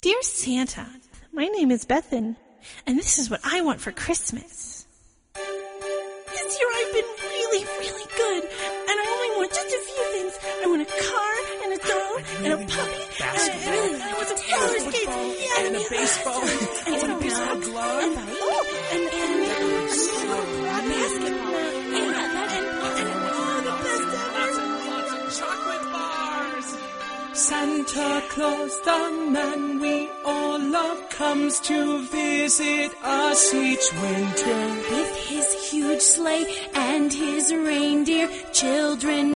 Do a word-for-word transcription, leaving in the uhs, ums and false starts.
Dear Santa, my name is Bethan, and this is what I want for Christmas. This year I've been really, really good, and I only want just a few things. I want a car, and a doll, and a puppy, and I really I want some roller skates, yeah, and a baseball, and, and some a baseball glove, and, oh, and, and, and, and a basketball, and, and, and, and, oh, the best lots ever. and lots of chocolate bars. Santa Claus, the man we all love, comes to visit us each winter. With his huge sleigh and his reindeer, children